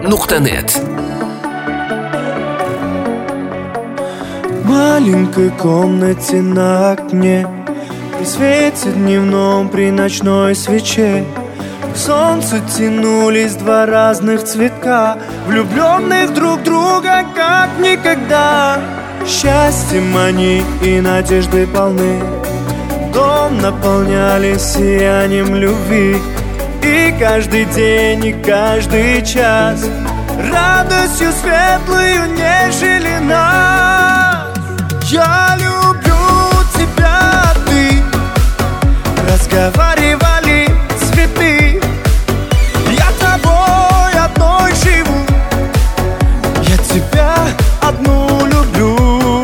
.net. В маленькой комнате на окне, при свете дневном, при ночной свече, к солнцу тянулись два разных цветка, влюбленных друг в друга как никогда. Счастьем они и надеждой полны, дом наполняли сиянием любви. И каждый день, и каждый час радостью светлую нежели нас. Я люблю тебя, ты, разговаривали цветы. Я тобой одной живу, я тебя одну люблю.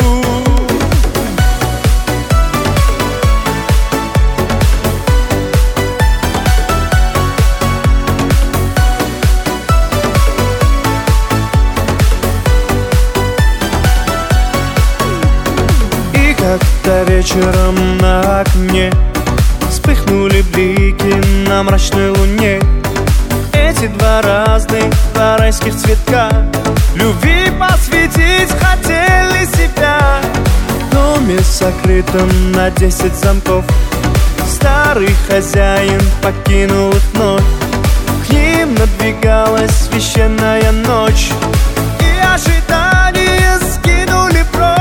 Как-то вечером на окне вспыхнули блики на мрачной луне. Эти два разных, два райских цветка любви посвятить хотели себя. В доме сокрытом на 10 замков старый хозяин покинул их вновь. К ним надвигалась священная ночь, и ожидания скинули прочь.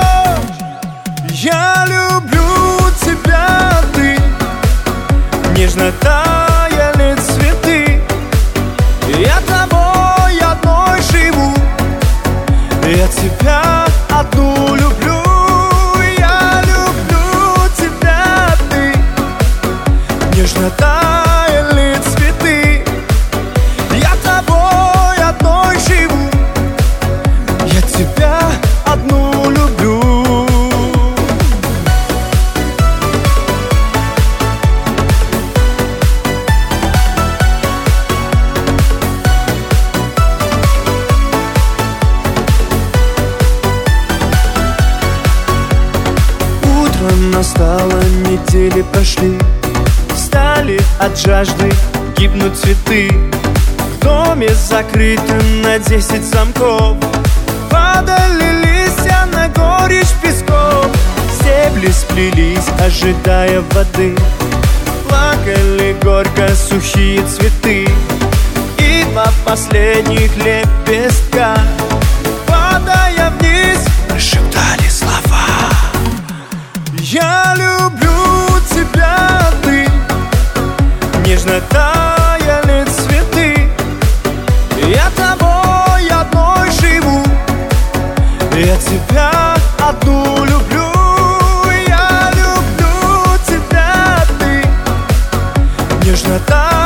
Я люблю тебя, ты, нежно таяли цветы. Я тобой одной живу, я тебя одну люблю. Я люблю тебя, ты, нежно таяли цветы. Я тобой одной живу, я тебя одну люблю. Настало, недели прошли, стали от жажды гибнуть цветы. В доме закрытым на 10 замков падали листья на горечь песков. Стебли сплелись, ожидая воды, плакали горько сухие цветы. И два последних лепестка, падая вниз, прошептали слова. Я люблю тебя, ты, нежно таяли цветы. Я тобой одной живу, я тебя одну люблю. Я люблю тебя, ты, нежно таяли.